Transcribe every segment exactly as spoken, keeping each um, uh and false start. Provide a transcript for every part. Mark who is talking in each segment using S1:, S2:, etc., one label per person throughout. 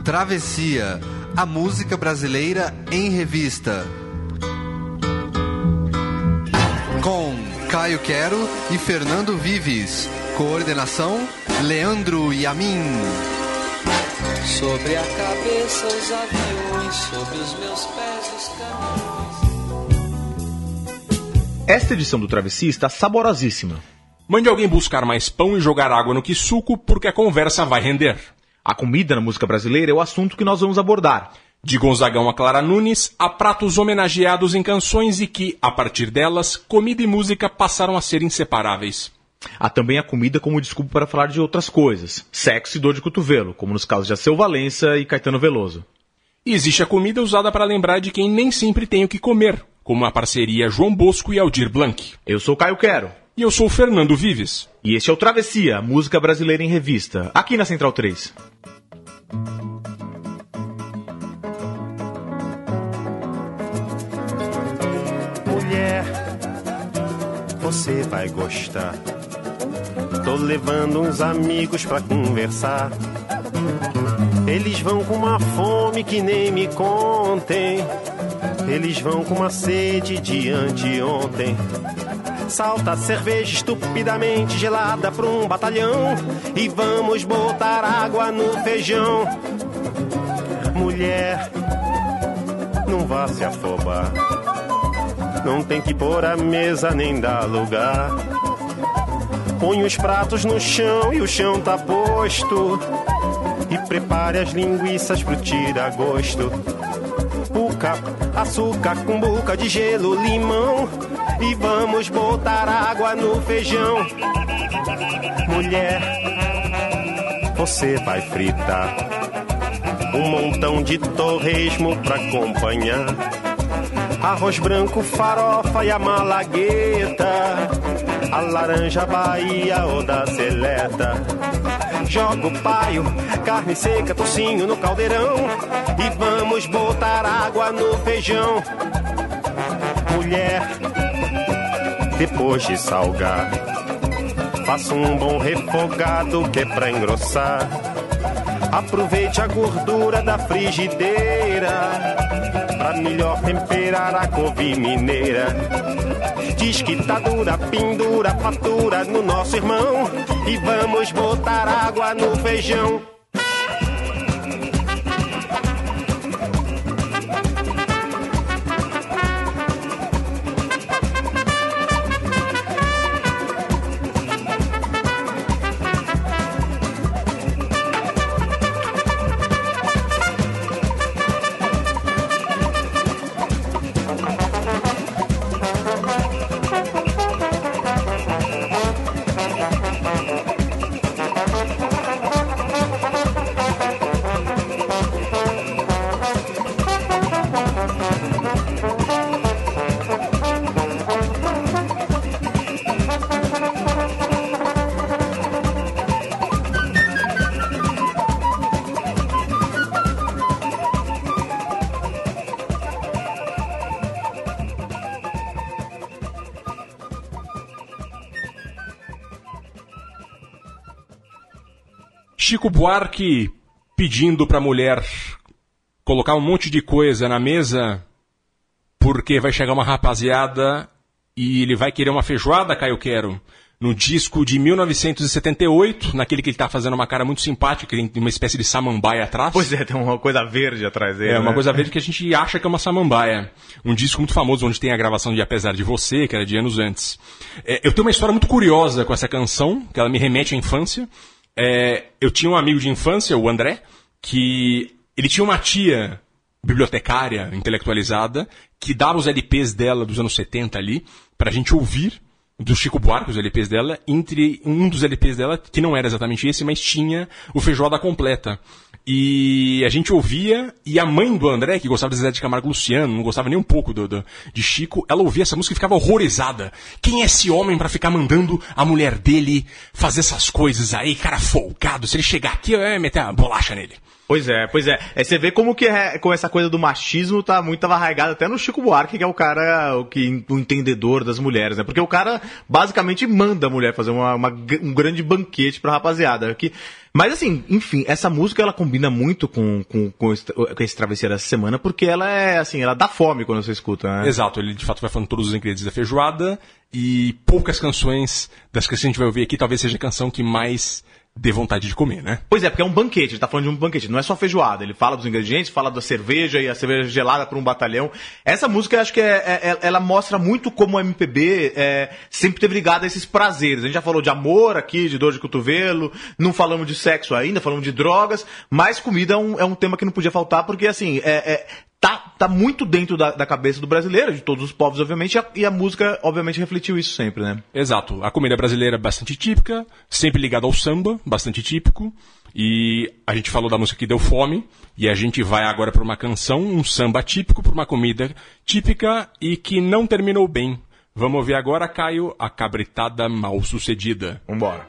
S1: Travessia, a música brasileira em revista. Com Caio Quero e Fernando Vives. Coordenação, Leandro Yamin.
S2: Sobre a cabeça os aviões, sobre os meus pés os caminhões.
S3: Esta edição do Travessia está saborosíssima.
S4: Mande alguém buscar mais pão e jogar água no que suco, porque a conversa vai render.
S3: A comida na música brasileira é o assunto que nós vamos abordar.
S4: De Gonzagão a Clara Nunes, há pratos homenageados em canções e que, a partir delas, comida e música passaram a ser inseparáveis.
S3: Há também a comida como desculpa para falar de outras coisas, sexo e dor de cotovelo, como nos casos de Alceu Valença e Caetano Veloso.
S4: E existe a comida usada para lembrar de quem nem sempre tem o que comer, como a parceria João Bosco e Aldir Blanc.
S3: Eu sou Caio Quero.
S4: E eu sou o Fernando Vives.
S3: E este é o Travessia, música brasileira em revista, aqui na Central três.
S5: Mulher, você vai gostar. Tô levando uns amigos pra conversar. Eles vão com uma fome que nem me contem. Eles vão com uma sede de anteontem. Salta a cerveja estupidamente gelada pra um batalhão e vamos botar água no feijão. Mulher, não vá se afobar. Não tem que pôr a mesa nem dar lugar. Põe os pratos no chão e o chão tá posto. E prepare as linguiças pro tira-gosto. Puca, açúcar, cumbuca de gelo, limão. E vamos botar água no feijão. Mulher, você vai fritar um montão de torresmo pra acompanhar. Arroz branco, farofa e a malagueta. A laranja Bahia ou da seleta. Joga o paio, carne seca, tocinho no caldeirão. E vamos botar água no feijão. Mulher, depois de salgar, faça um bom refogado que é pra engrossar. Aproveite a gordura da frigideira pra melhor temperar a couve mineira. Diz que tá dura, pendura, fatura no nosso irmão. E vamos botar água no feijão.
S4: Chico Buarque pedindo pra mulher colocar um monte de coisa na mesa porque vai chegar uma rapaziada e ele vai querer uma feijoada, Caio Quero. No disco de mil novecentos e setenta e oito, naquele que ele tá fazendo uma cara muito simpática, tem uma espécie de samambaia atrás.
S3: Pois é, tem uma coisa verde atrás dele.
S4: É, uma
S3: né?
S4: coisa verde que a gente acha que é uma samambaia. Um disco muito famoso, onde tem a gravação de Apesar de Você, que era de anos antes. É, eu tenho uma história muito curiosa com essa canção, que ela me remete à infância. É, eu tinha um amigo de infância, o André, que ele tinha uma tia bibliotecária, intelectualizada, que dava os L Ps dela dos anos setenta ali, pra gente ouvir, do Chico Buarque, os L Ps dela, entre um dos L Ps dela, que não era exatamente esse, mas tinha o Feijoada Completa. E a gente ouvia, e a mãe do André, que gostava de Zé de Camargo Luciano, não gostava nem um pouco do, do, de Chico, ela ouvia essa música e ficava horrorizada. Quem é esse homem pra ficar mandando a mulher dele fazer essas coisas aí, cara folgado? Se ele chegar aqui, eu ia meter a bolacha nele.
S3: Pois é, pois é. é. Você vê como que é, com essa coisa do machismo tá muito arraigado até no Chico Buarque, que é o cara, o, que, o entendedor das mulheres, né? Porque o cara basicamente manda a mulher fazer uma, uma, um grande banquete pra rapaziada. Que, mas assim, enfim, essa música ela combina muito com, com, com, esse, com esse Travesseiro dessa semana, porque ela é assim, ela dá fome quando você escuta, né?
S4: Exato, ele de fato vai falando todos os ingredientes da feijoada e poucas canções das que a gente vai ouvir aqui, talvez seja a canção que mais dê vontade de comer, né?
S3: Pois é, porque é um banquete, ele tá falando de um banquete, não é só feijoada, ele fala dos ingredientes, fala da cerveja e a cerveja gelada por um batalhão. Essa música, eu acho que é, é, ela mostra muito como o M P B é, sempre teve ligado a esses prazeres. A gente já falou de amor aqui, de dor de cotovelo, não falamos de sexo ainda, falamos de drogas, mas comida é um, é um tema que não podia faltar, porque assim, é... é Tá, tá muito dentro da, da cabeça do brasileiro, de todos os povos, obviamente, e a, e a música, obviamente, refletiu isso sempre, né?
S4: Exato. A comida brasileira é bastante típica, sempre ligada ao samba, bastante típico. E a gente falou da música que deu fome, e a gente vai agora para uma canção, um samba típico, para uma comida típica e que não terminou bem. Vamos ouvir agora, Caio, a cabritada mal sucedida.
S3: Vambora.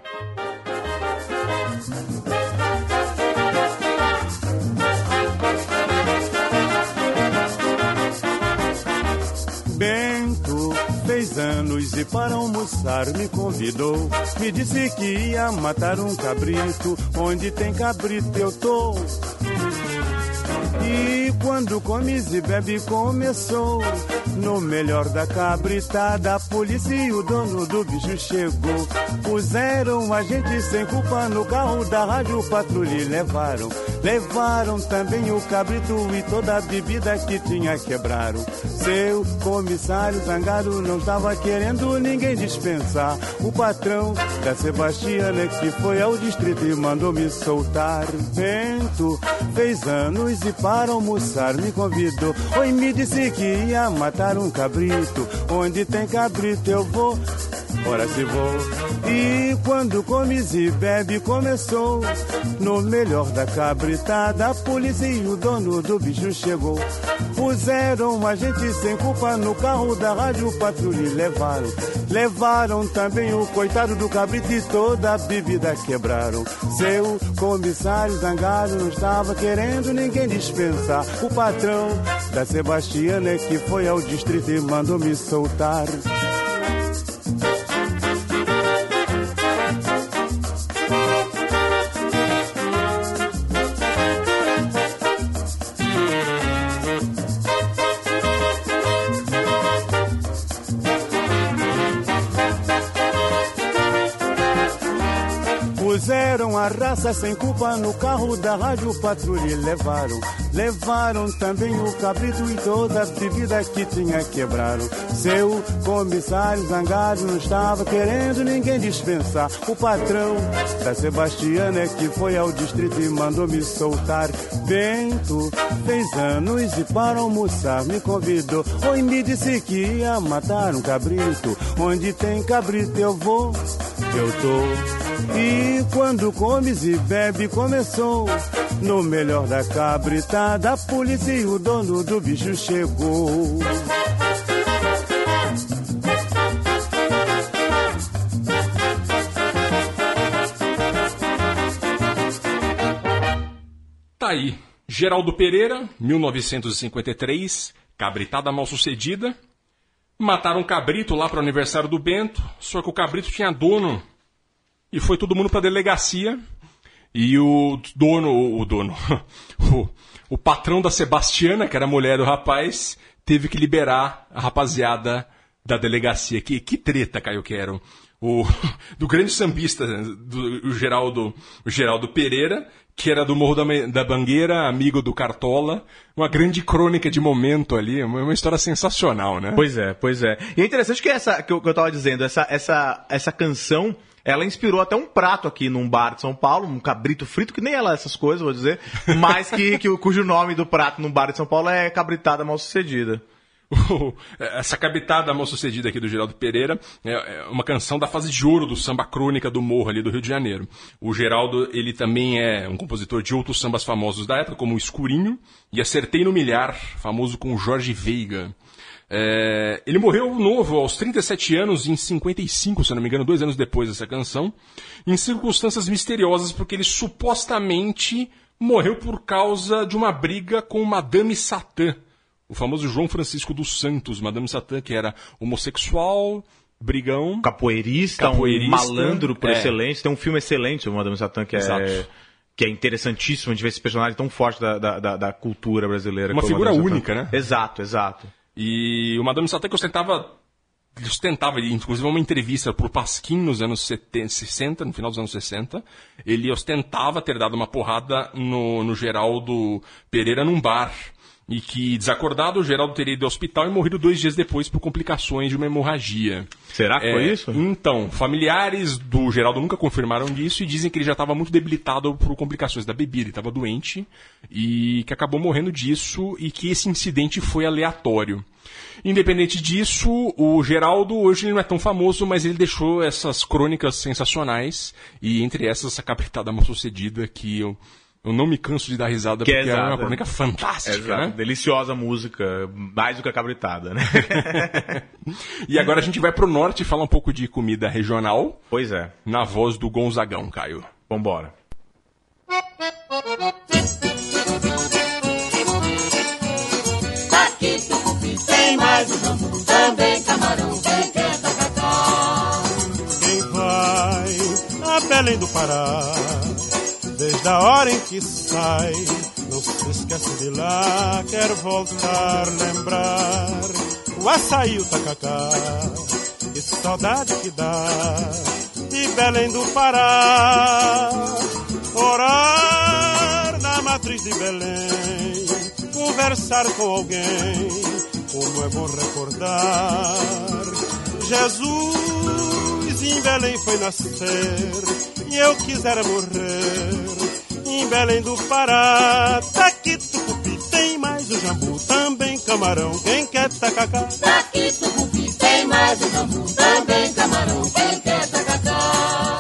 S6: Bento fez anos e para almoçar me convidou. Me disse que ia matar um cabrito, onde tem cabrito eu tô. E quando comes e bebe começou, no melhor da cabritada, a polícia e o dono do bicho chegou. Puseram a gente sem culpa no carro da rádio patrulha e levaram. Levaram também o cabrito e toda a bebida que tinha quebraram. Seu comissário zangado não estava querendo ninguém dispensar. O patrão da Sebastiana que foi ao distrito e mandou me soltar. Bento fez anos e para almoçar me convidou. Oi, me disse que ia matar um cabrito, onde tem cabrito eu vou. Ora se vou. E quando comes e bebe começou, no melhor da cabritada, a polícia e o dono do bicho chegou. Puseram a gente sem culpa no carro da rádio patrulha e levaram. Levaram também o coitado do cabrito e toda a bebida quebraram. Seu comissário zangado não estava querendo ninguém dispensar. O patrão da Sebastiana que foi ao distrito e mandou me soltar. Puseram a raça sem culpa no carro da rádio patrulha e levaram. Levaram também o cabrito e toda a bebida que tinha quebraram. Seu comissário zangado não estava querendo ninguém dispensar. O patrão da Sebastiana que foi ao distrito e mandou me soltar. Bento fez anos e para almoçar me convidou. Oi, me disse que ia matar um cabrito, onde tem cabrito eu vou, eu tô. E quando comes e bebe começou, no melhor da cabritada, a polícia e o dono do bicho chegou.
S4: Tá aí, Geraldo Pereira, mil novecentos e cinquenta e três, cabritada mal sucedida. Mataram um cabrito lá para o aniversário do Bento, só que o cabrito tinha dono. E foi todo mundo pra delegacia. E o dono, o dono, o, o patrão da Sebastiana, que era a mulher do rapaz, teve que liberar a rapaziada da delegacia. Que, que treta, Caio Quero. O, do grande sambista, do, o, Geraldo, o Geraldo Pereira, que era do Morro da, da Bangueira, amigo do Cartola. Uma grande crônica de momento ali, uma, uma história sensacional, né?
S3: Pois é, pois é. E é interessante que essa, que eu, que eu tava dizendo, essa, essa, essa canção... Ela inspirou até um prato aqui num bar de São Paulo, um cabrito frito, que nem é lá essas coisas, vou dizer, mas que, que, cujo nome do prato num bar de São Paulo é cabritada mal sucedida.
S4: Essa cabritada mal sucedida aqui do Geraldo Pereira é uma canção da fase de ouro do samba crônica do Morro ali do Rio de Janeiro. O Geraldo, ele também é um compositor de outros sambas famosos da época, como o Escurinho e Acertei no Milhar, famoso com o Jorge Veiga. É, ele morreu novo, aos trinta e sete anos, em cinquenta e cinco, se não me engano, dois anos depois dessa canção, em circunstâncias misteriosas, porque ele supostamente morreu por causa de uma briga com Madame Satã, o famoso João Francisco dos Santos. Madame Satã, que era homossexual, brigão,
S3: Capoeirista,
S4: capoeirista
S3: um malandro por
S4: é.
S3: excelência. Tem um filme excelente sobre Madame Satã que
S4: Exato.
S3: é, que é interessantíssimo de ver esse personagem tão forte da, da, da, da cultura brasileira.
S4: Uma
S3: como
S4: figura
S3: Madame Satã.
S4: única, né?
S3: Exato, exato.
S4: E o Madame Satã que ostentava, ostentava, inclusive uma entrevista pro Pasquim nos anos setenta, sessenta, no final dos anos sessenta, ele ostentava ter dado uma porrada no, no Geraldo Pereira num bar. E que, desacordado, o Geraldo teria ido ao hospital e morrido dois dias depois por complicações de uma hemorragia.
S3: Será que
S4: É,
S3: foi isso?
S4: Então, familiares do Geraldo nunca confirmaram disso e dizem que ele já estava muito debilitado por complicações da bebida. Ele estava doente e que acabou morrendo disso e que esse incidente foi aleatório. Independente disso, o Geraldo hoje ele não é tão famoso, mas ele deixou essas crônicas sensacionais e entre essas essa cabritada mal sucedida que eu... Eu não me canso de dar risada
S3: Que é
S4: porque é,
S3: exato.
S4: uma crônica fantástica,
S3: Exato.
S4: né?
S3: Deliciosa música, mais do que a cabritada, né?
S4: E agora a gente vai pro norte falar um pouco de comida regional,
S3: Pois é,
S4: na voz do Gonzagão, Caio.
S3: vambora.
S7: Aqui tucupi tem mais um jambu, também camarão, quem quer tacacá.
S6: Quem vai a Belém do Pará, desde a hora em que sai, não se esquece de lá, quer voltar, lembrar o açaí, o tacacá, que saudade que dá de Belém do Pará. Orar na matriz de Belém, conversar com alguém, como é bom recordar. Jesus em Belém foi nascer, e eu quisera morrer em Belém do Pará. Daqui tucupi tem mais o jambu, também camarão, quem quer tacacá.
S7: Daqui tucupi tem mais um jambu, também camarão, quem quer tacacá.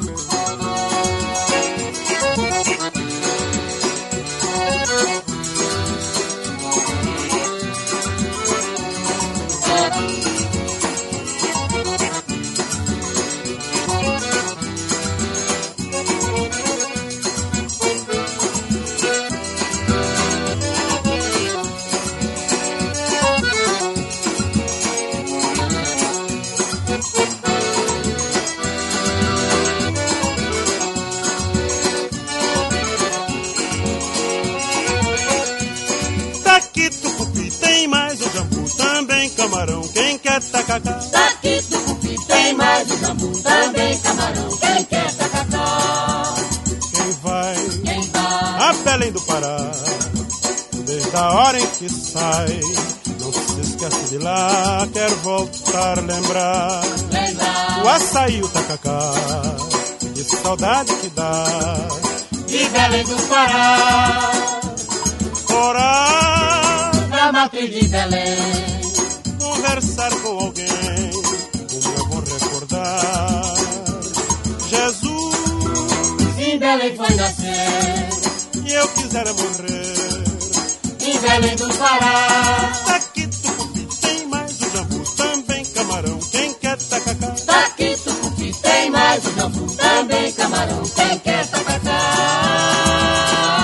S6: Camarão, quem quer tacacá.
S7: Daqui tucupi tem mais um jambu, também camarão, quem quer tacacá.
S6: Quem vai,
S7: Quem vai
S6: a Belém do Pará, desde a hora em que sai, não se esquece de lá, quer voltar, lembrar
S7: lembrar
S6: o açaí, o tacacá, que saudade que dá
S7: de Belém do Pará,
S6: orar
S7: na matriz de Belém.
S6: Conversar com alguém, como é bom recordar. Jesus
S7: Em Belém foi nascer,
S6: e eu quisera morrer
S7: em Belém do Pará.
S6: Daqui tucupi tem mais o jambu, também camarão, quem quer tacacá.
S7: Daqui tucupi tem mais um jambu, também camarão, quem quer tacacá.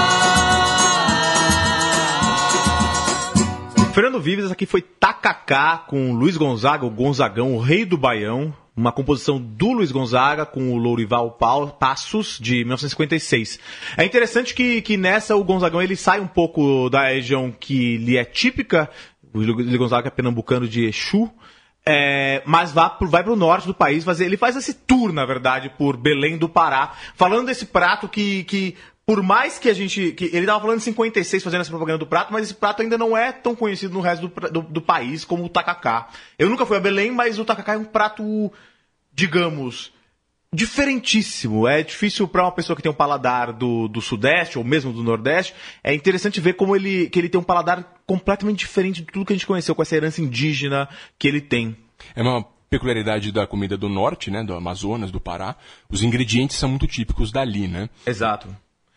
S3: Fernando Vives, aqui foi Tacacá com Luiz Gonzaga, o Gonzagão, o rei do Baião. Uma composição do Luiz Gonzaga com o Lourival Passos, de mil novecentos e cinquenta e seis. É interessante que, que nessa o Gonzagão ele sai um pouco da região que lhe é típica, o Luiz Gonzaga é pernambucano de Exu, é, mas vai pro, vai pro norte do país, fazer, ele faz esse tour, na verdade, por Belém do Pará, falando desse prato que... que por mais que a gente... Que ele estava falando em cinquenta e seis, fazendo essa propaganda do prato, mas esse prato ainda não é tão conhecido no resto do, do, do país como o tacacá. Eu nunca fui a Belém, mas o tacacá é um prato, digamos, diferentíssimo. É difícil para uma pessoa que tem um paladar do, do Sudeste ou mesmo do Nordeste. É interessante ver como ele, que ele tem um paladar completamente diferente de tudo que a gente conheceu, com essa herança indígena que ele tem.
S4: É uma peculiaridade da comida do Norte, né, do Amazonas, do Pará. Os ingredientes são muito típicos dali, né?
S3: Exato.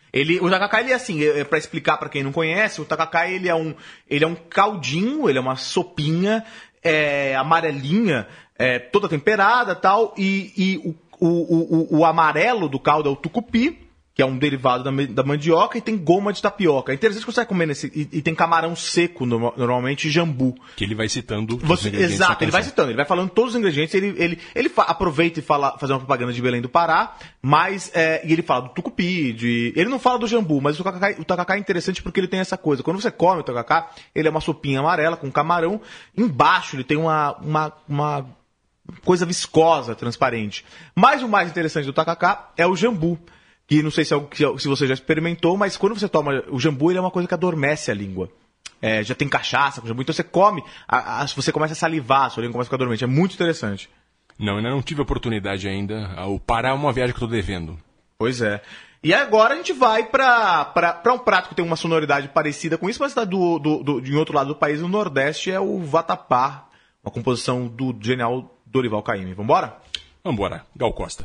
S3: Ele, o tacacá, ele é assim, é, pra explicar pra quem não conhece, o tacacá ele é um, ele é um caldinho, ele é uma sopinha é, amarelinha, é, toda temperada e tal, e o, o, o, o amarelo do caldo é o tucupi, que é um derivado da, da mandioca, e tem goma de tapioca. É interessante que você vai comer nesse... E, e tem camarão seco, no, normalmente, e jambu.
S4: Que ele vai citando
S3: você, exato, ele vai citando, ele vai falando todos os ingredientes, ele, ele, ele fa, aproveita e fala, fazer uma propaganda de Belém do Pará, mas é, e ele fala do tucupi, de, ele não fala do jambu, mas o tacacá, o tacacá é interessante porque ele tem essa coisa. Quando você come o tacacá, ele é uma sopinha amarela com camarão, embaixo ele tem uma, uma, uma coisa viscosa, transparente. Mas o mais interessante do tacacá é o jambu. Que não sei se, é, se você já experimentou, mas quando você toma o jambu, ele é uma coisa que adormece a língua. É, já tem cachaça com jambu, então você come, a, a, você começa a salivar, a sua língua começa a ficar dormente. É muito interessante.
S4: Não, ainda não tive a oportunidade ainda. O Pará é uma viagem que eu tô devendo.
S3: Pois é. E agora a gente vai pra, pra, pra um prato que tem uma sonoridade parecida com isso, mas está do, do, do, em outro lado do país, no Nordeste, é o vatapá, uma composição do genial Dorival Caymmi. Vambora?
S4: Vambora. Gal Costa.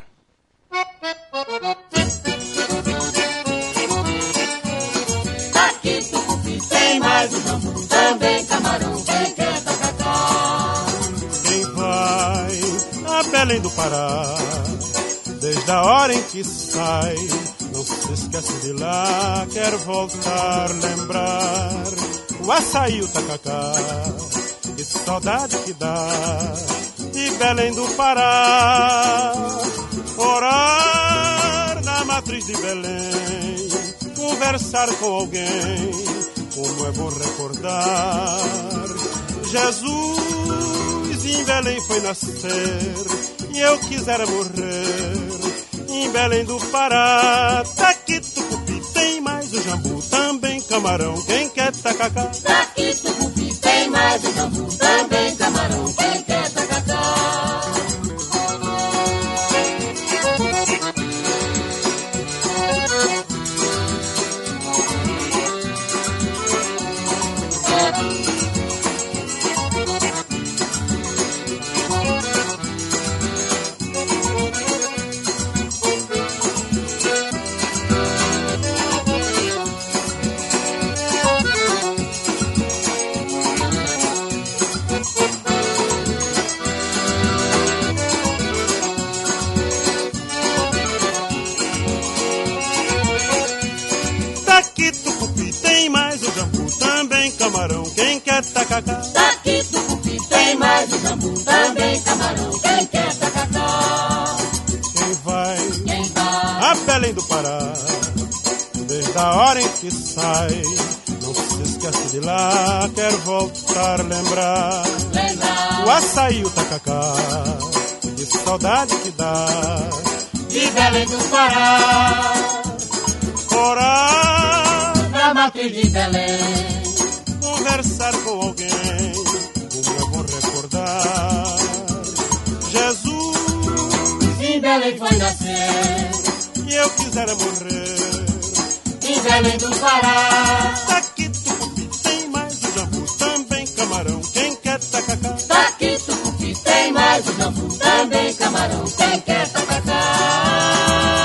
S7: Tem mais o jambu, também camarão, quem quer tacacá.
S6: Quem vai a Belém do Pará, desde a hora em que sai, não se esquece de lá, quer voltar, lembrar o açaí, o tacacá, e saudade que dá de Belém do Pará. Orar na matriz de Belém, conversar com alguém, como é bom recordar. Jesus em Belém foi nascer, e eu quisera morrer em Belém do Pará. Daqui tucupi tem mais o jambu, também camarão, quem quer tacacá.
S7: Daqui tucupi tem mais o jambu, também camarão, quem quer tacacá.
S6: Camarão, quem quer tacacá.
S7: Daqui tucupi tem mais o jambu, também camarão, quem quer tacacá.
S6: Quem vai,
S7: quem vai
S6: a Belém do Pará, desde a hora em que sai, não se esquece de lá, quer voltar, lembrar,
S7: lembrar
S6: o açaí, o tacacá, de saudade que dá
S7: de Belém do Pará.
S6: Orar
S7: na matriz de Belém,
S6: conversar com alguém, como é bom recordar. Jesus
S7: em Belém foi nascer,
S6: e eu quisera morrer
S7: em Belém do Pará.
S6: Daqui tucupi tem mais o jambu, também camarão, quem quer tacacá.
S7: Daqui tucupi tem mais o jambu, também camarão, quem quer tacacá.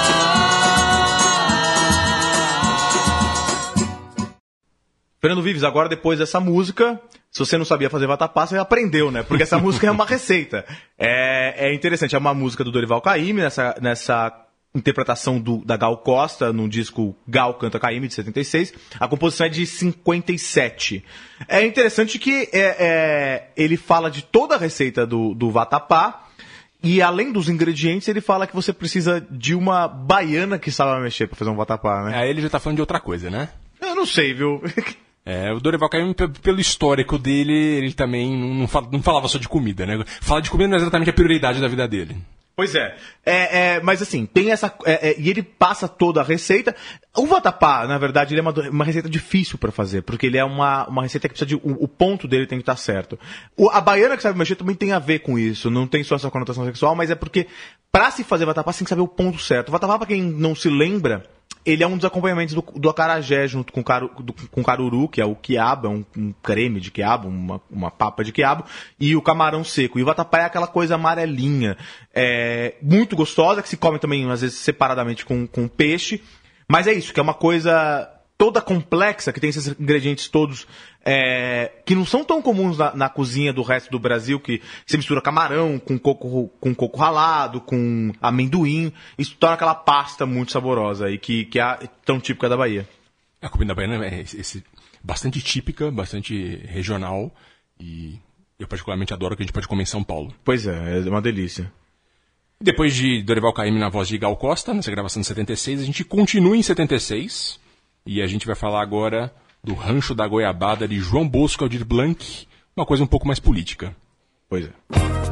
S3: Fernando Vives, agora depois dessa música, se você não sabia fazer vatapá, você aprendeu, né? Porque essa música é uma receita. É, é interessante, é uma música do Dorival Caymmi, nessa, nessa interpretação do, da Gal Costa, no disco Gal Canta Caymmi, de setenta e seis. A composição é de cinquenta e sete. É interessante que é, é, ele fala de toda a receita do, do vatapá, e além dos ingredientes, ele fala que você precisa de uma baiana que saiba mexer pra fazer um vatapá, né?
S4: Aí ele já tá falando de outra coisa, né?
S3: Eu não sei, viu?
S4: É, o Dorival Caymmi, pelo histórico dele, ele também não, fala, não falava só de comida, né? Falar de comida não é exatamente a prioridade da vida dele.
S3: Pois é, é, é mas assim, tem essa... É, é, e ele passa toda a receita. O vatapá, na verdade, ele é uma, uma receita difícil pra fazer, porque ele é uma, uma receita que precisa de... O, o ponto dele tem que estar certo. O, a baiana que sabe mexer também tem a ver com isso, não tem só essa conotação sexual, mas é porque pra se fazer vatapá, você tem que saber o ponto certo. O vatapá, pra quem não se lembra... Ele é um dos acompanhamentos do, do acarajé junto com, caru, do, com caruru, que é o quiabo, é um, um creme de quiabo, uma, uma papa de quiabo, e o camarão seco. E o vatapá é aquela coisa amarelinha, é, muito gostosa, que se come também, às vezes, separadamente com, com peixe. Mas é isso, que é uma coisa toda complexa, que tem esses ingredientes todos é, que não são tão comuns na, na cozinha do resto do Brasil, que você mistura camarão com coco, com coco ralado, com amendoim. Isso torna aquela pasta muito saborosa aí, que, que é tão típica da Bahia.
S4: A comida baiana é esse, bastante típica, bastante regional, e eu particularmente adoro que a gente pode comer em São Paulo.
S3: Pois é, é uma delícia.
S4: Depois de Dorival Caymmi na voz de Gal Costa, nessa gravação de setenta e seis, a gente continua em setenta e seis, e a gente vai falar agora do Rancho da Goiabada de João Bosco Aldir Blanc, uma coisa um pouco mais política.
S3: Pois é.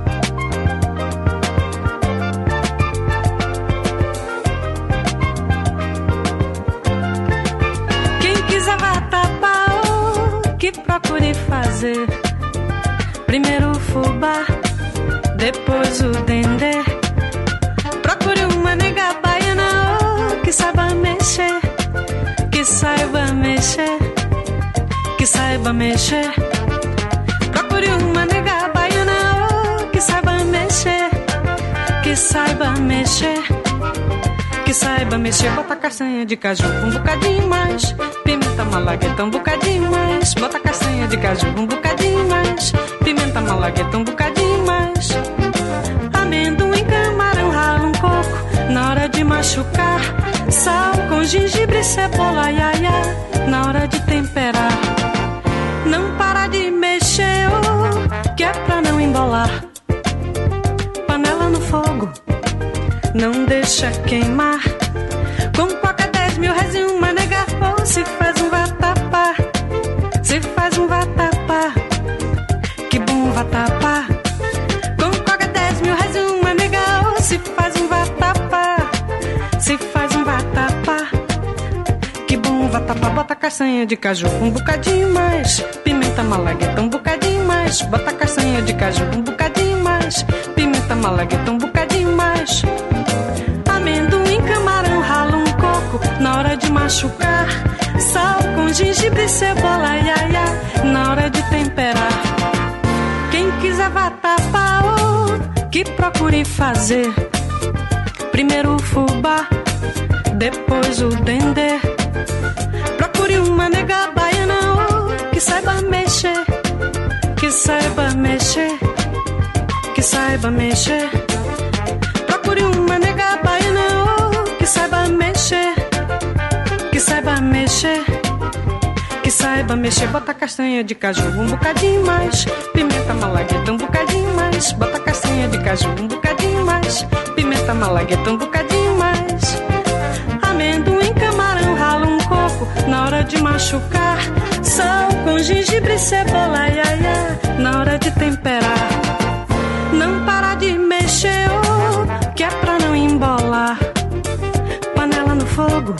S8: Quem quiser vatapá, que procure fazer primeiro o fubá, depois o dendê. Procure uma nega baiana, oh, que saiba mexer, que saiba mexer, que saiba mexer. Procure uma nega baiana, oh, que saiba mexer, que saiba mexer, que saiba mexer. Bota castanha de caju um bocadinho mais, pimenta malagueta um bocadinho mais. Bota castanha de caju um bocadinho mais, pimenta malagueta um bocadinho mais. Amendoim, camarão, rala um coco na hora de machucar. Sal com gengibre, cebola, iaia, na hora de temperar. Não para de mexer, oh, que é pra não embolar. Panela no fogo, não deixa queimar. Com coca dez mil reais e uma nega, ou se faz um vatapá, se faz um vatapá, que bom vatapá. Com coca dez mil reais e uma nega, ou se faz um vatapá, se faz um vatapá, que bom vatapá. Bota castanha de caju um bocadinho mais, pimenta malagueta um bocadinho mais. Bota castanha de caju um bocadinho mais, pimenta malagueta um bocadinho mais. Amendoim, camarão, rala um coco na hora de machucar. Sal com gengibre, cebola, iaia, na hora de temperar. Quem quiser vatapá, oh, que procure fazer primeiro o fubá, depois o dendê. Procure uma nega baiana, oh, que saiba mexer, que saiba mexer, que saiba mexer. Procure uma nega baiana, oh, que saiba mexer, que saiba mexer, que saiba mexer. Bota castanha de caju um bocadinho mais, pimenta malagueta um bocadinho mais. Bota castanha de caju um bocadinho mais, pimenta malagueta um bocadinho mais. Amendoim, camarão, rala um coco na hora de machucar. Sal com gengibre, cebola, iaia, na hora de temperar. Não para de mexer, oh, que é pra não embolar. Panela no fogo,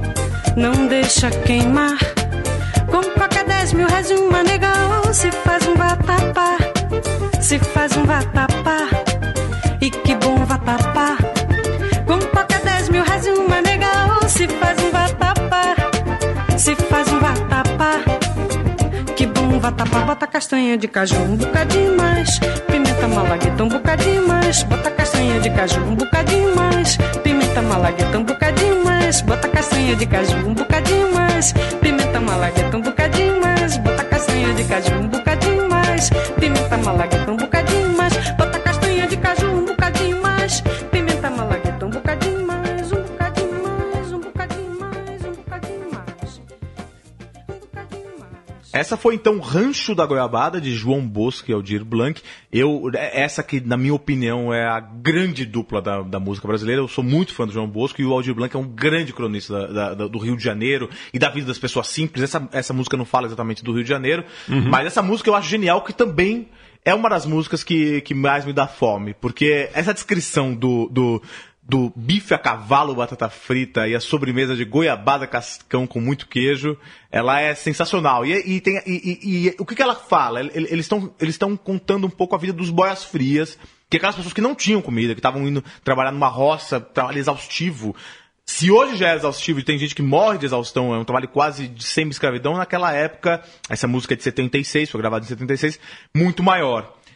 S8: não deixa queimar. Com coca dez mil reais e uma nega, oh, se faz um vatapá, se faz um vatapá, e que bom vatapá. Com coca dez mil reais e uma nega, oh, se faz um vatapá, se faz um vatapá, que bom vatapá. Bota castanha de caju um bocadinho mais, pimenta malagueta um bocadinho mais. Bota castanha de caju um bocadinho mais, pimenta malagueta um bocadinho mais. Bota castanha de caju um bocadinho mais, pimenta malagueta um bocadinho mais. Bota castanha de caju um bocadinho mais, pimenta malagueta um bocadinho mais. Bota castanha de caju um bocadinho mais, pimenta malagueta um bocadinho mais, um bocadinho mais, um bocadinho mais, um bocadinho mais, um bocadinho mais.
S3: Essa foi então Rancho da Goiabada, de João Bosco e Aldir Blanc. Eu, essa que, na minha opinião, é a grande dupla da, da música brasileira. Eu sou muito fã do João Bosco e o Aldir Blanc é um grande cronista da, da, do Rio de Janeiro e da vida das pessoas simples. Essa, essa música não fala exatamente do Rio de Janeiro, uhum. Mas essa música eu acho genial, que também é uma das músicas que, que mais me dá fome, porque essa descrição do... do do bife a cavalo, batata frita e a sobremesa de goiabada cascão com muito queijo, ela é sensacional. E, e, tem, e, e, e o que, que ela fala? Eles estão eles estão contando um pouco a vida dos boias frias, que é aquelas pessoas que não tinham comida, que estavam indo trabalhar numa roça, trabalho exaustivo. Se hoje já é exaustivo e tem gente que morre de exaustão, é um trabalho quase de semi-escravidão, naquela época, essa música é de setenta e seis, foi gravada em setenta e seis, muito maior.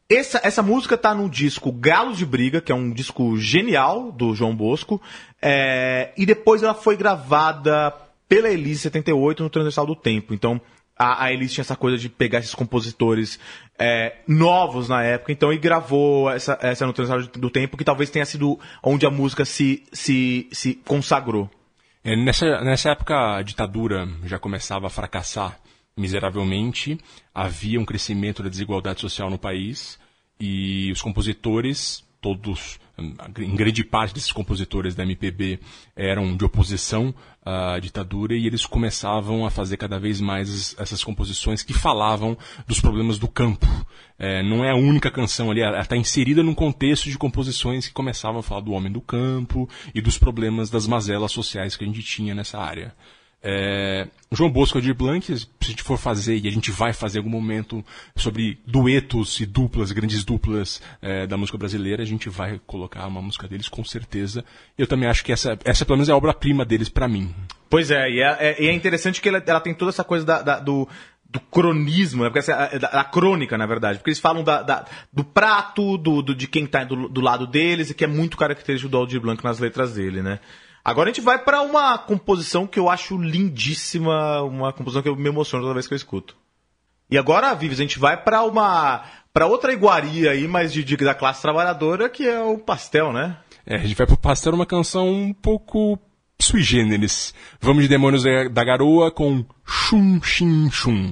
S3: essa, essa música tá no disco Galos de Briga, que é um disco genial do João Bosco, é, e depois ela foi gravada pela Elis em setenta e oito no Transversal do Tempo. Então a, a Elis tinha essa coisa de pegar esses compositores é, novos na época, então e gravou essa, essa no Transversal do Tempo, que talvez tenha sido onde a música se, se, se consagrou.
S4: É, nessa, nessa época a ditadura já começava a fracassar miseravelmente, havia um crescimento da desigualdade social no país e os compositores, todos, em grande parte desses compositores da M P B eram de oposição à ditadura e eles começavam a fazer cada vez mais essas composições que falavam dos problemas do campo. É, não é a única canção ali, ela está inserida num contexto de composições que começavam a falar do homem do campo e dos problemas das mazelas sociais que a gente tinha nessa área. É, João Bosco e Aldir Blanc, se a gente for fazer, e a gente vai fazer em algum momento, sobre duetos e duplas, grandes duplas é, da música brasileira, a gente vai colocar uma música deles com certeza. Eu também acho que essa, essa pelo menos é a obra-prima deles pra mim.
S3: Pois é, e é, é, e é interessante que ela, ela tem toda essa coisa da, da, do, do cronismo, né? Porque essa, a, da, da crônica, na verdade, porque eles falam da, da, do prato, do, do, de quem tá do, do lado deles, e que é muito característico do Aldir Blanc nas letras dele, né? Agora a gente vai para uma composição que eu acho lindíssima, uma composição que eu me emociono toda vez que eu escuto. E agora, Vives, a gente vai para uma para outra iguaria aí, mas de, de, da classe trabalhadora, que é o Pastel, né?
S4: É, a gente vai pro Pastel, uma canção um pouco sui generis. Vamos de Demônios da Garoa com Chum Chim Chum.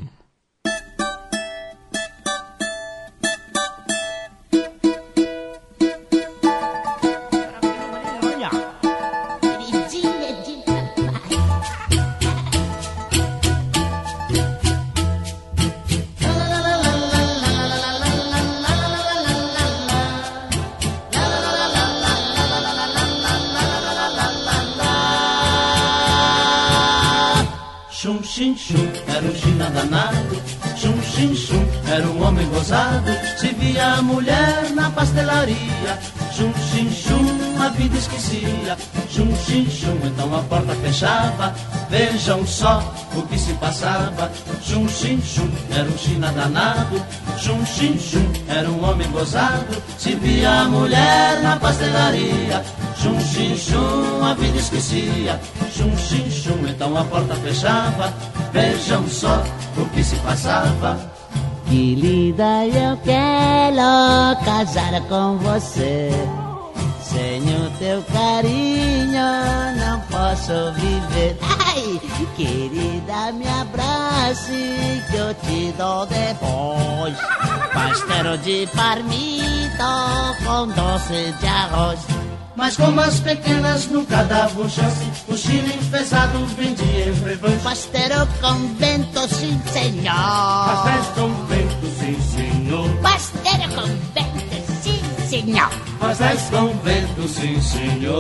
S2: Chum, chim, chum, era um china danado. Chum, chim, chum, era um homem gozado. Se via a mulher na pastelaria. Chum, chim, chum, a vida esquecia. Chum, chim, chum, então a porta fechava. Vejam só o que se passava. Chum, chim, chum, era um china danado. Chum, chim, chum, era um homem gozado. Se via a mulher na pastelaria. Chum, chim, chum, a vida esquecia. Chum, chim, chum, então a porta fechava. Vejam só o que se passava.
S7: Que linda, eu quero casar com você. Sem o teu carinho não posso viver. Ai, querida, me abrace que eu te dou depois. Pastel de palmito com doce de arroz.
S2: Mas como as pequenas nunca davam chance, o chile enfesado vendia em revanche.
S7: Pastel com vento, sim senhor.
S2: Pastéis com vento, sim senhor.
S7: Pastel com vento, sim senhor.
S2: Pastéis com vento, sim senhor.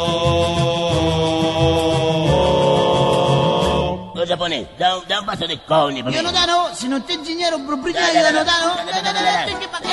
S9: Ô japonês, dá um, dá um passo de cone pra mim.
S7: Eu não dá não, se não tem dinheiro pro brincadeira, não dá não. Tem que pagar.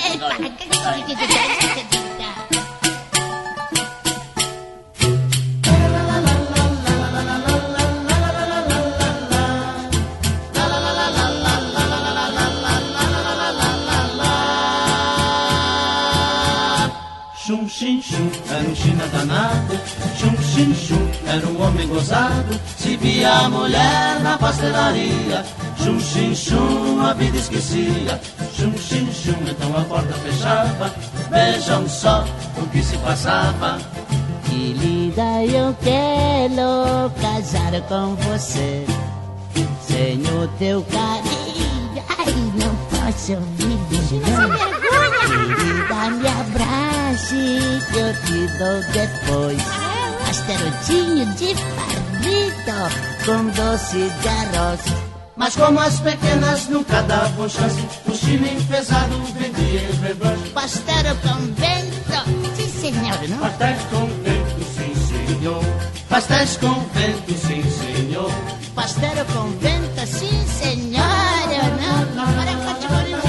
S2: Chum, chim, chum, era um china danado. Chum, chim, chum, era um homem gozado. Se via a mulher na pastelaria. Chum, chim, chum, a vida esquecia. Chum, chim, chum, então a porta fechava. Vejam só o que se passava.
S7: Que linda, eu quero casar com você. Sem o teu carinho, ai, não posso viver, não. Querida, me abrace que eu te dou depois. Pasteludinho de palmito com doce de arroz.
S2: Mas como as pequenas nunca davam chance, o chile enfesado vendia em revanche.
S7: Pastel com vento, sim senhor, não?
S2: Pastéis com vento, sim senhor. Pastéis com vento, sim senhor.
S7: Pastel com vento, sim senhor, não? Para categoria.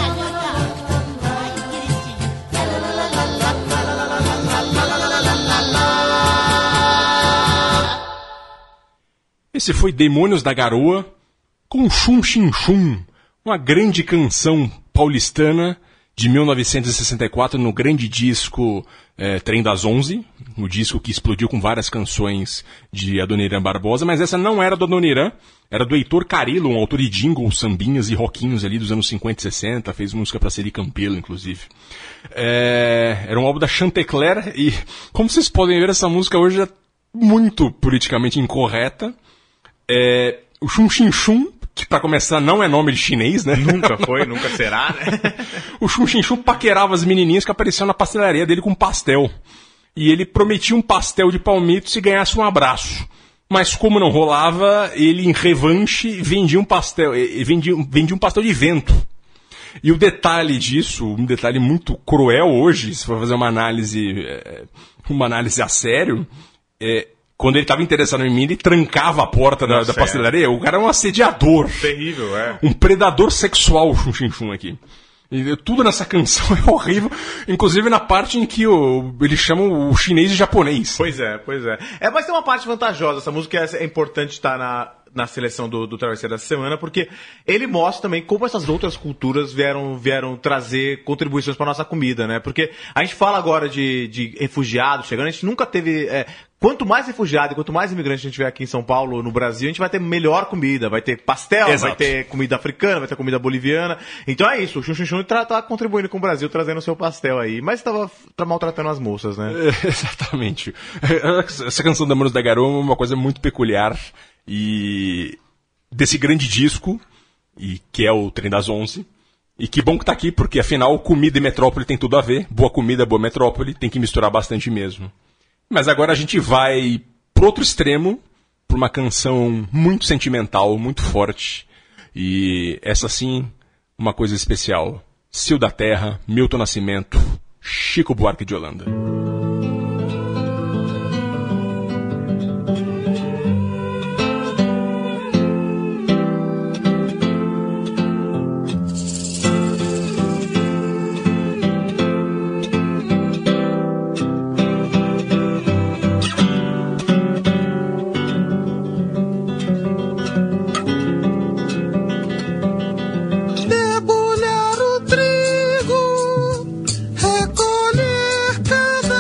S4: Esse foi Demônios da Garoa com Chum Chim Chum, uma grande canção paulistana de mil novecentos e sessenta e quatro, no grande disco é, Trem das Onze, o disco que explodiu com várias canções de Adoniran Barbosa, mas essa não era do Adoniran, era do Heitor Carilo, um autor de jingles, sambinhas e rockinhos ali dos anos cinquenta e sessenta, fez música pra Celi Campelo, inclusive. É, era um álbum da Chantecler e, como vocês podem ver, essa música hoje é muito politicamente incorreta. É, o Chum Chin Chum, que pra começar não é nome de chinês, né?
S3: Nunca foi, nunca será, né?
S4: O Chum Chin Chum paquerava as menininhas que apareciam na pastelaria dele com pastel. E ele prometia um pastel de palmito se ganhasse um abraço. Mas como não rolava, ele em revanche vendia um pastel, vendia, vendia um pastel de vento. E o detalhe disso, um detalhe muito cruel hoje, se for fazer uma análise, uma análise a sério, é, quando ele estava interessado em mim, ele trancava a porta da, da pastelaria. O cara é um assediador.
S3: Terrível, é.
S4: Um predador sexual, o Chum Chin Chum aqui. E tudo nessa canção é horrível, inclusive na parte em que o, eles chamam o chinês de japonês.
S3: Pois é, pois é. É, mas tem uma parte vantajosa, essa música é, é importante estar na, na seleção do, do Travesseiro dessa semana, porque ele mostra também como essas outras culturas vieram, vieram trazer contribuições para nossa comida, né? Porque a gente fala agora de, de refugiados chegando, a gente nunca teve... É, quanto mais refugiado e quanto mais imigrante a gente tiver aqui em São Paulo, no Brasil, a gente vai ter melhor comida, vai ter pastel,
S4: Exato.
S3: Vai ter comida africana, vai ter comida boliviana. Então é isso, o Chum Chum Chum tá, tá contribuindo com o Brasil, trazendo o seu pastel aí, mas estava tá maltratando as moças, né?
S4: É, exatamente. Essa canção da Manos da Garoa é uma coisa muito peculiar e desse grande disco, e que é o Trem das Onze. E que bom que tá aqui, porque afinal comida e metrópole tem tudo a ver. Boa comida, boa metrópole, tem que misturar bastante mesmo. Mas agora a gente vai pro outro extremo, pra uma canção muito sentimental, muito forte. E essa sim, uma coisa especial. Cio da Terra, Milton Nascimento, Chico Buarque de Holanda.
S10: Debulhar o trigo, recolher cada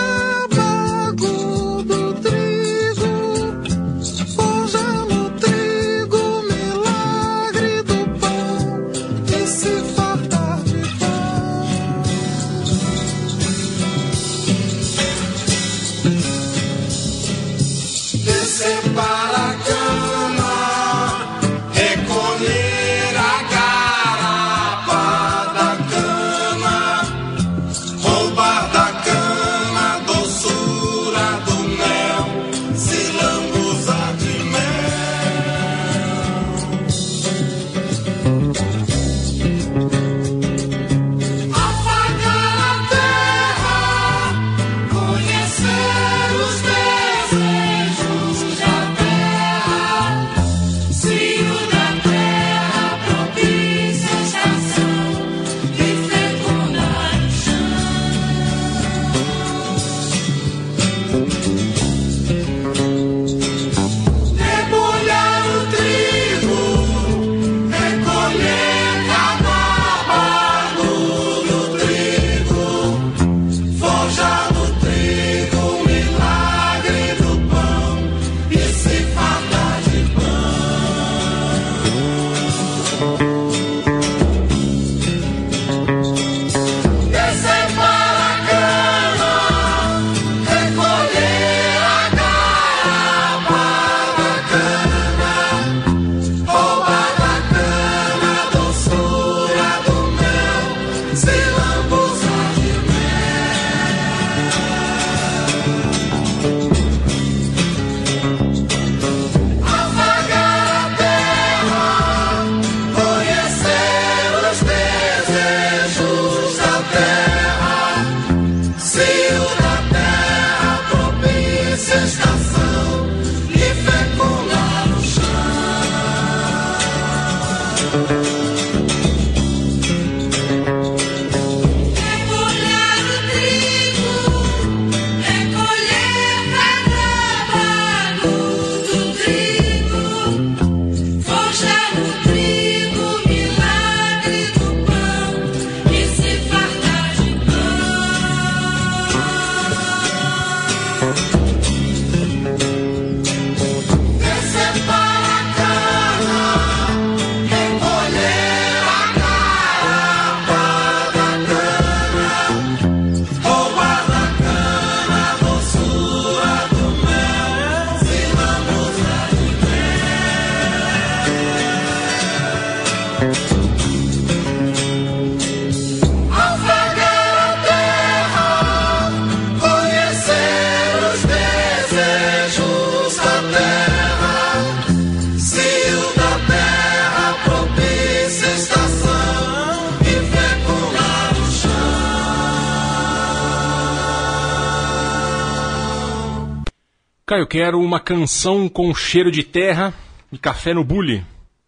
S4: Caio, quero uma canção com cheiro de terra e café no bule.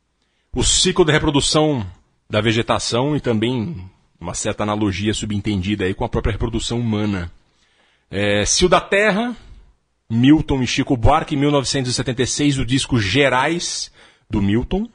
S4: O ciclo da reprodução da vegetação e também uma certa analogia subentendida aí com a própria reprodução humana. É, Cio da Terra, Milton e Chico Buarque, mil novecentos e setenta e seis, o disco Gerais, do Milton.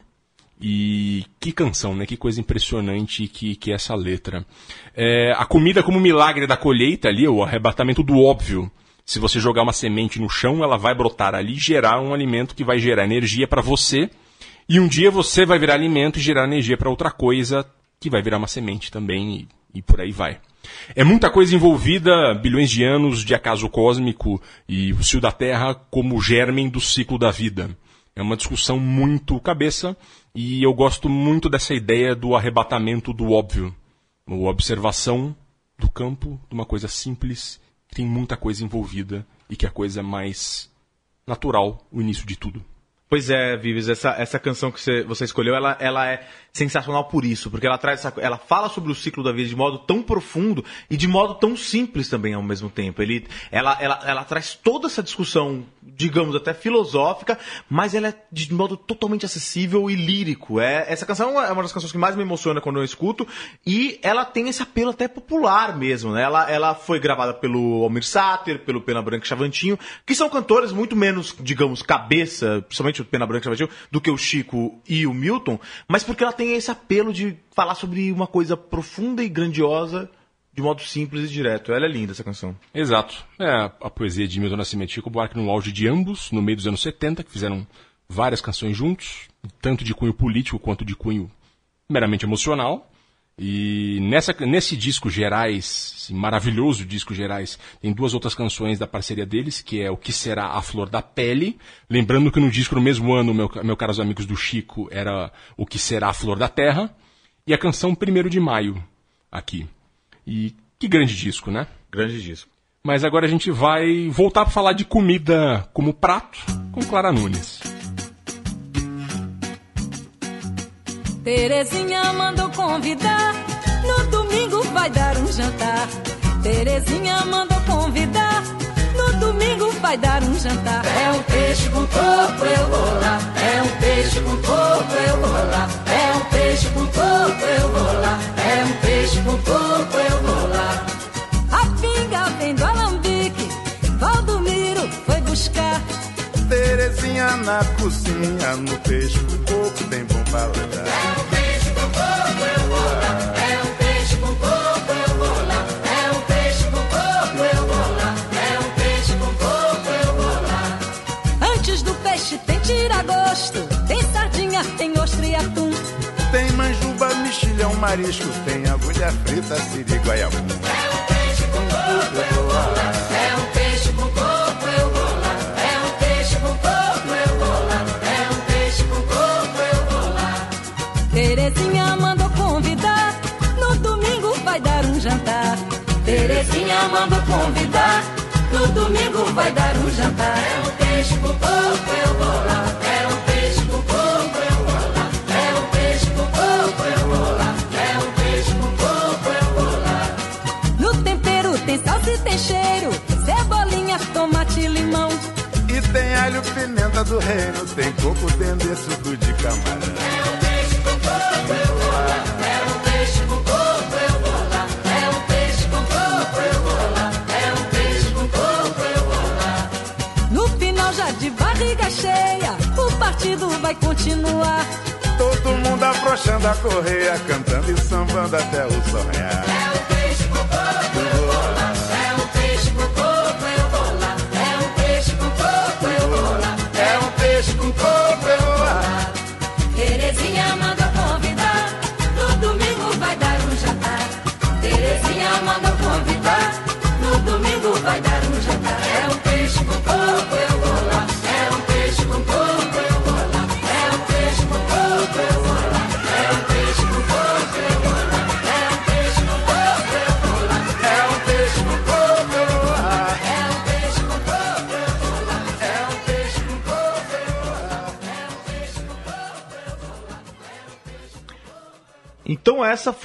S4: E que canção, né? Que coisa impressionante que, que é essa letra. É, a comida como milagre da colheita ali, o arrebatamento do óbvio. Se você jogar uma semente no chão, ela vai brotar ali e gerar um alimento que vai gerar energia para você. E um dia você vai virar alimento e gerar energia para outra coisa que vai virar uma semente também e, e por aí vai. É muita coisa envolvida, bilhões de anos de acaso cósmico e o cio da Terra como germen do ciclo da vida. É uma discussão muito cabeça e eu gosto muito dessa ideia do arrebatamento do óbvio. A observação do campo de uma coisa simples que tem muita coisa envolvida e que é a coisa mais natural, o início de tudo.
S3: Pois é, Vives, essa, essa canção que você, você escolheu, ela, ela é sensacional por isso, porque ela traz essa, ela fala sobre o ciclo da vida de modo tão profundo e de modo tão simples também ao mesmo tempo. Ele, ela, ela, ela traz toda essa discussão, digamos, até filosófica, mas ela é de modo totalmente acessível e lírico. É, essa canção é uma das canções que mais me emociona quando eu escuto e ela tem esse apelo até popular mesmo, né? Ela, ela foi gravada pelo Almir Sater, pelo Pena Branca e Chavantinho, que são cantores muito menos, digamos, cabeça, principalmente o Pena Branca e Chavantinho, do que o Chico e o Milton, mas porque ela tem esse apelo de falar sobre uma coisa profunda e grandiosa de modo simples e direto. Ela é linda, essa canção.
S4: Exato. É a poesia de Milton Nascimento e Chico Buarque no auge de ambos, no meio dos anos setenta, que fizeram várias canções juntos, tanto de cunho político quanto de cunho meramente emocional. E nessa, nesse disco Gerais, esse maravilhoso disco Gerais, tem duas outras canções da parceria deles, que é O Que Será a Flor da Pele. Lembrando que no disco, no mesmo ano, meu, meu caros amigos do Chico, era O Que Será a Flor da Terra. E a canção Primeiro de Maio, aqui. E que grande disco, né?
S3: Grande disco.
S4: Mas agora a gente vai voltar para falar de comida como prato com Clara Nunes.
S8: Terezinha mandou convidar, no domingo vai dar um jantar. Terezinha mandou convidar, no domingo vai dar um jantar.
S7: É um peixe com coco, eu vou lá. É um peixe com coco, eu vou lá. É um peixe com coco, eu vou lá. É um peixe com coco, eu vou lá.
S8: A pinga vem do alambique, Valdomiro foi buscar.
S6: Terezinha na cozinha, no peixe com coco tem bom paladar.
S7: É um peixe com coco, eu vou lá. É um peixe com coco, eu vou lá. É um peixe com coco, eu vou lá. É um peixe com coco, eu vou lá.
S8: Antes do peixe tem tira-gosto, tem sardinha, tem ostra e atum.
S6: Tem manjuba, mexilhão, marisco, tem agulha frita, siri, guaiabu.
S7: É um peixe com coco, eu vou lá. É um peixe com coco, eu vou lá. É um peixe com coco, eu vou lá. É um peixe com coco, eu vou lá.
S8: Terezinha mandou convidar, no domingo vai dar um jantar.
S7: Terezinha mandou convidar, no domingo vai dar um jantar. É um peixe com coco, eu vou lá. É um peixe com coco, eu vou lá. É um peixe com coco, eu vou lá. É um peixe com coco, eu vou lá.
S8: No tempero tem salsa e tem cheiro, cebolinha, tomate e limão.
S6: E tem alho, pimenta do reino, tem coco, dendê, suco de camarão.
S7: É um peixe com coco, eu vou lá. É um peixe com coco, eu vou lá. É um peixe com coco, eu vou lá. É um peixe com coco, eu vou lá.
S8: No final já de barriga cheia, o partido vai continuar.
S6: Todo mundo afrouxando a correia, cantando e sambando até o sol raiar.
S7: É um peixe com coco, eu vou lá. É um peixe com coco, eu vou lá. É um peixe com coco, eu vou lá.
S6: É um peixe com coco, eu vou lá.
S8: Terezinha mandou convidar, no domingo vai dar um jantar.
S7: Terezinha mandou convidar, no domingo vai dar um jantar. É um peixe com coco, eu vou lá. É um peixe com coco, eu vou lá. É um peixe com coco, eu vou lá. É um peixe com coco, eu vou lá. É um peixe com coco, eu vou lá.
S6: É um peixe com coco, eu vou lá.
S7: É um peixe com coco, eu vou lá.
S6: É um peixe com coco, eu vou lá.
S7: É um peixe com coco, eu vou lá.
S3: Então essa foi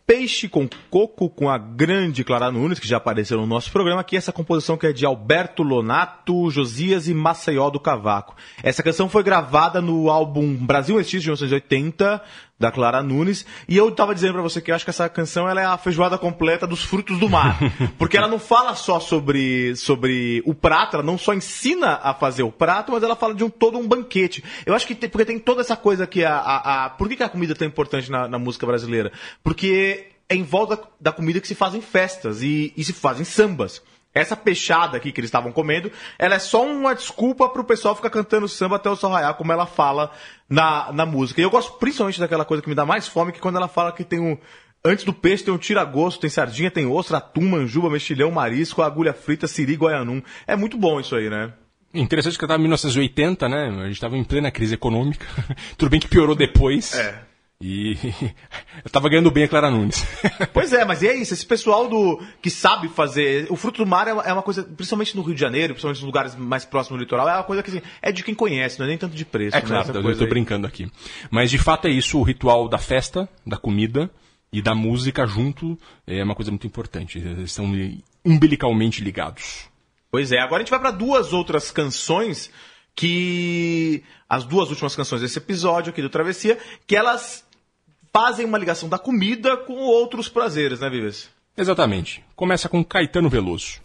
S3: Peixe com Coco, com a grande Clara Nunes, que já apareceu no nosso programa aqui. Essa composição que é de Alberto Lonato, Josias e Maceió do Cavaco. Essa canção foi gravada no álbum Brasil Estes de mil novecentos e oitenta, da Clara Nunes. E eu tava dizendo pra você que eu acho que essa canção ela é a feijoada completa dos frutos do mar. Porque ela não fala só sobre, sobre o prato, ela não só ensina a fazer o prato, mas ela fala de um, todo um banquete. Eu acho que tem, porque tem toda essa coisa que a... a, a por que, que a comida é tão importante na, na música brasileira? Porque é em volta da comida que se fazem festas e, e se fazem sambas. Essa peixada aqui que eles estavam comendo, ela é só uma desculpa pro pessoal ficar cantando samba até o sol raiar, como ela fala na, na música. E eu gosto principalmente daquela coisa que me dá mais fome, que quando ela fala que tem um... Antes do peixe tem um tira-gosto, tem sardinha, tem ostra, atum, manjuba, mexilhão, marisco, agulha frita, siri, goianum. É muito bom isso aí, né?
S4: Interessante que eu estava em mil novecentos e oitenta, né? A gente estava em plena crise econômica. Tudo bem que piorou depois.
S3: É.
S4: E eu tava ganhando bem a Clara Nunes.
S3: Pois é, mas é isso, esse pessoal do que sabe fazer... O fruto do mar é uma, é uma coisa, principalmente no Rio de Janeiro, principalmente nos lugares mais próximos do litoral, é uma coisa que assim, é de quem conhece, não é nem tanto de preço.
S4: É
S3: né,
S4: claro, eu
S3: coisa
S4: tô
S3: aí.
S4: brincando aqui. Mas de fato é isso, o ritual da festa, da comida e da música junto é uma coisa muito importante. Eles estão umbilicalmente ligados.
S3: Pois é, agora a gente vai para duas outras canções que... As duas últimas canções desse episódio aqui do Travessia, que elas fazem uma ligação da comida com outros prazeres, né, Vives?
S4: Exatamente. Começa com Caetano Veloso.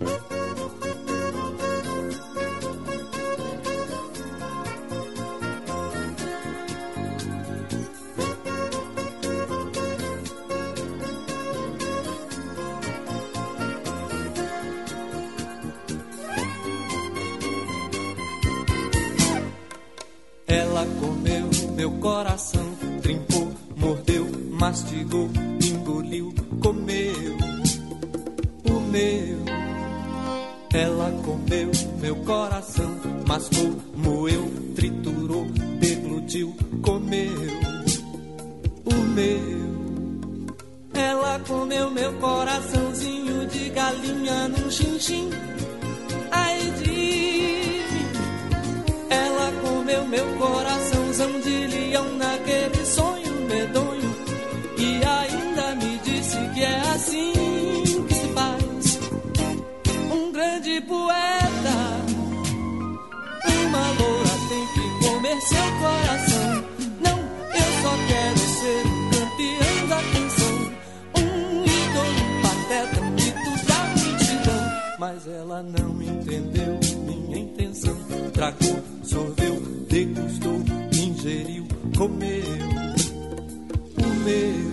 S10: Ela comeu meu coração, trincou, mordeu, mastigou, engoliu, comeu o meu. Ela comeu meu coração, mascou, moeu, triturou, deglutiu, comeu o meu. Ela comeu meu coraçãozinho de galinha num chinchim. Ai de mim. Ela comeu meu coraçãozão de leão naquele sonho medonho. E ainda me disse que é assim que se faz um grande poeta. Uma loura tem que comer seu coração. Não, eu só quero ser um campeão da canção, um ídolo, um pateta, um mito da multidão. Mas ela não entendeu minha intenção. Tragou, sorveu, degustou, ingeriu, comeu o meu.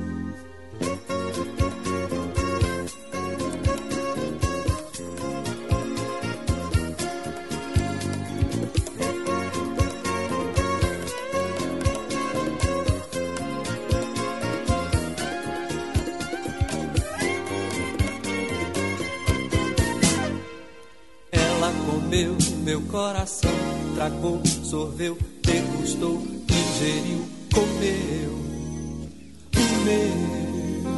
S10: Ela comeu meu coração, tragou, sorveu, degustou, ingeriu, comeu o meu.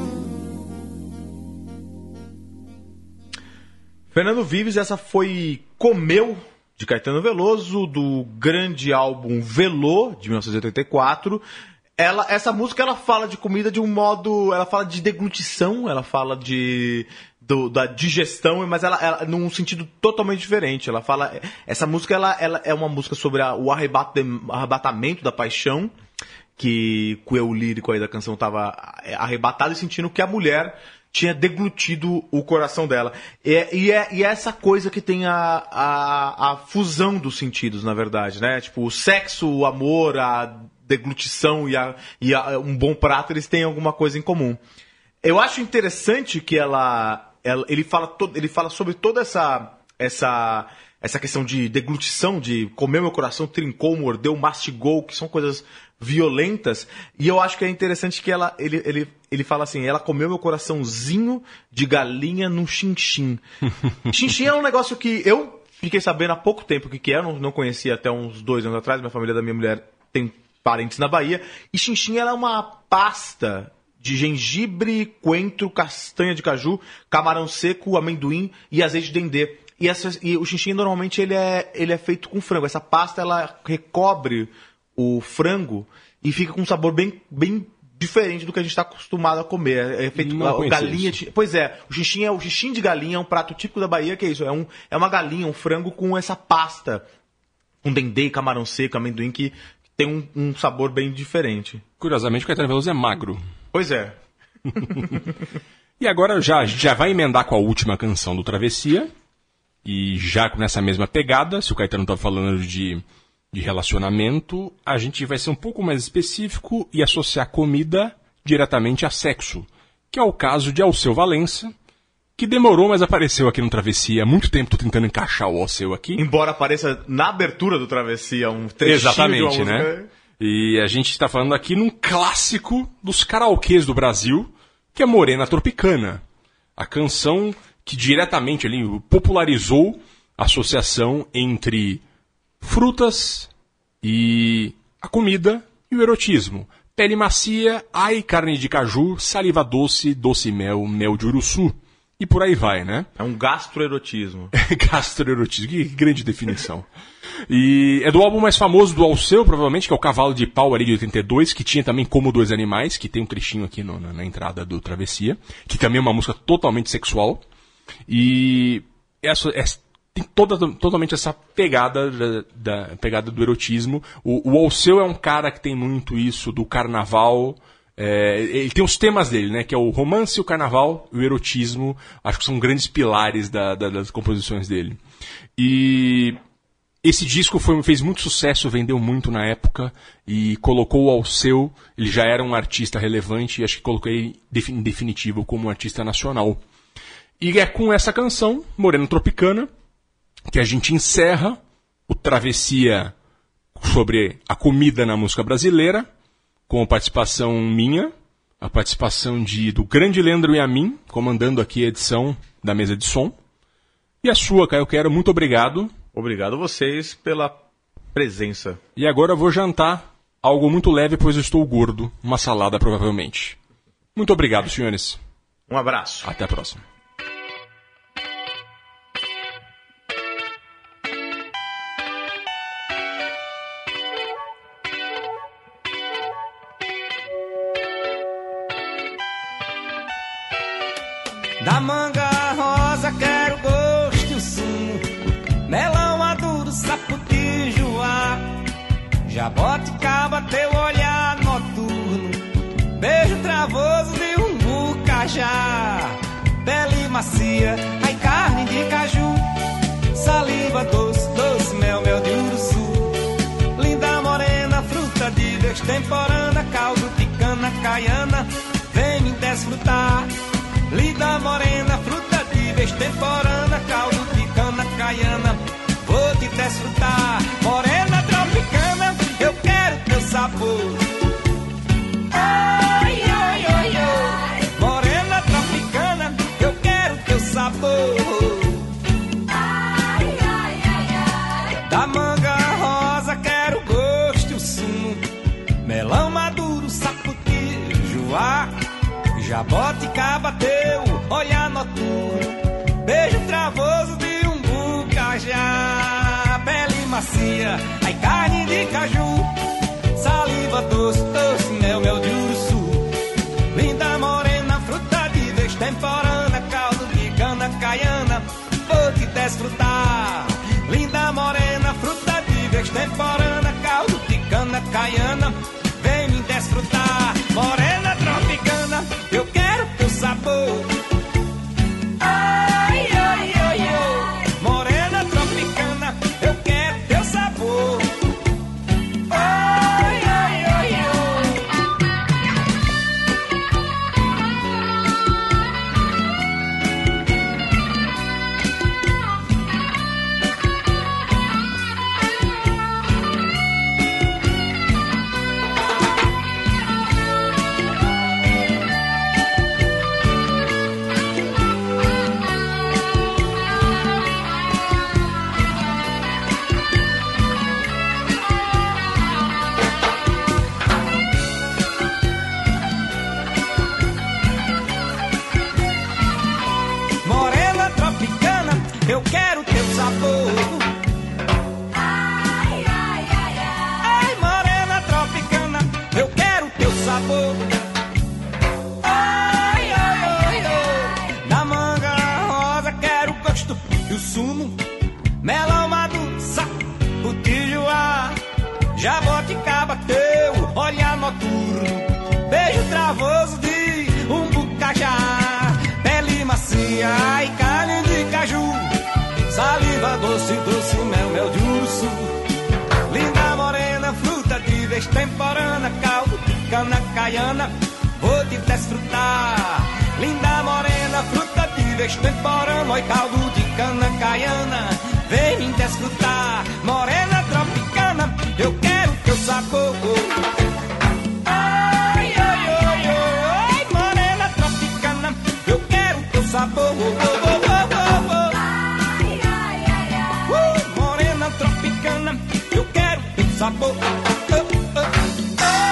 S3: Fernando Vives, essa foi Comeu, de Caetano Veloso, do grande álbum Velô, de mil novecentos e oitenta e quatro. Ela, essa música ela fala de comida de um modo... Ela fala de deglutição, ela fala de... Do, da digestão, mas ela, ela num sentido totalmente diferente. Ela fala, essa música ela, ela é uma música sobre a, o arrebate, arrebatamento da paixão, que, que o eu lírico aí da canção estava arrebatado e sentindo que a mulher tinha deglutido o coração dela. E, e, é, e é essa coisa que tem a, a, a fusão dos sentidos, na verdade, né? Tipo, o sexo, o amor, a deglutição e, a, e a, um bom prato, eles têm alguma coisa em comum. Eu acho interessante que ela... Ela, ele, fala todo, ele fala sobre toda essa, essa, essa questão de deglutição, de comer meu coração, trincou, mordeu, mastigou, que são coisas violentas. E eu acho que é interessante que ela, ele, ele, ele fala assim, ela comeu meu coraçãozinho de galinha num chinchim. Chinchim é um negócio que eu fiquei sabendo há pouco tempo o que, que é, eu não, não conhecia até uns dois anos atrás, minha família da minha mulher tem parentes na Bahia. E chinchim ela é uma pasta de gengibre, coentro, castanha de caju, camarão seco, amendoim e azeite de dendê. E, essa, e o chinchim normalmente ele é, ele é feito com frango. Essa pasta ela recobre o frango e fica com um sabor bem, bem diferente do que a gente está acostumado a comer. É feito
S4: Não
S3: a,
S4: conhecia
S3: galinha.
S4: isso.
S3: de- Pois é, o xixim é o xixim de galinha, é um prato típico da Bahia, que é isso, é, um, é uma galinha, um frango com essa pasta, com dendê, camarão seco, amendoim, que tem um, um sabor bem diferente.
S4: Curiosamente, o Caetano Veloso é magro.
S3: Pois é.
S4: E agora já, a gente já vai emendar com a última canção do Travessia. E já nessa mesma pegada, se o Caetano tá falando de, de relacionamento, a gente vai ser um pouco mais específico e associar comida diretamente a sexo. Que é o caso de Alceu Valença, que demorou, mas apareceu aqui no Travessia. Há muito tempo tô tentando encaixar o Alceu aqui.
S3: Embora apareça na abertura do Travessia um trechinho
S4: Exatamente,
S3: de uma
S4: né?
S3: música.
S4: E a gente está falando aqui num clássico dos karaokês do Brasil, que é Morena Tropicana. A canção que diretamente ali popularizou a associação entre frutas e a comida e o erotismo. Pele macia, ai carne de caju, saliva doce, doce mel, mel de uruçu. E por aí vai, né?
S3: É um gastroerotismo.
S4: Gastroerotismo, que grande definição. E é do álbum mais famoso do Alceu, provavelmente, que é o Cavalo de Pau ali de oitenta e dois, que tinha também Como Dois Animais, que tem um trechinho aqui no, na, na entrada do Travessia, que também é uma música totalmente sexual. E essa, essa, tem toda, totalmente essa pegada, da, da, pegada do erotismo. O, o Alceu é um cara que tem muito isso do carnaval. É, ele tem os temas dele, né? Que é o romance, o carnaval e o erotismo. Acho que são grandes pilares da, da, das composições dele. E esse disco foi, fez muito sucesso, vendeu muito na época e colocou o Alceu. Ele já era um artista relevante e acho que colocou ele em definitivo como um artista nacional. E é com essa canção, Morena Tropicana, que a gente encerra o Travessia sobre a comida na música brasileira, com a participação minha, a participação de, do grande Leandro e a mim, comandando aqui a edição da mesa de som. E a sua, Caio Quero, muito obrigado.
S3: Obrigado a vocês pela presença.
S4: E agora eu vou jantar algo muito leve, pois eu estou gordo. Uma salada, provavelmente. Muito obrigado, senhores.
S3: Um abraço.
S4: Até a próxima.
S10: Da manga rosa quero gosto e o sumo, melão maduro, sapoti, joá, jaboticaba, teu olhar noturno, beijo travoso de um bucajá, pele macia, ai carne de caju, saliva doce, doce mel, mel de uruçu, linda morena, fruta de destemporânea, caldo de cana caiana, vem me desfrutar. Linda morena, fruta de destemporânea, caldo de cana caiana, vou te desfrutar. Morena tropicana, eu quero teu sabor. Ai, ai, ai, ai. Morena tropicana, eu quero teu sabor. Ai, ai, ai, ai. Da manga rosa quero gosto e o sumo, melão maduro, sapoti, joá, jaboticaba, teu olhar noturno, beijo travoso de um bucajá, pele macia, ai carne de caju, saliva doce, doce mel, mel de uruçu, linda morena, fruta de destemporânea, caldo de cana caiana, vou te desfrutar. Linda morena, fruta de destemporânea, caldo de cana caiana, vem me desfrutar. Morena tropicana, eu quero teu sabor. Ai, ai, ai, ai. Morena tropicana, eu quero teu sabor. Ai, ai, ai, ai. Morena tropicana, eu quero teu sabor. Ai, ai, ai, ai. Ai, morena tropicana, eu quero teu sabor.
S11: extemporânea, caldo de cana caiana, vou te desfrutar. Linda morena, fruta de extemporânea, oi caldo de cana caiana, vem me desfrutar. Morena tropicana, eu quero teu sabor. Ai, ai, ai, ai, morena tropicana, eu quero teu sabor. Ai, ai, ai, ai. Uh, morena tropicana, eu quero teu sabor. Oh, oh, oh.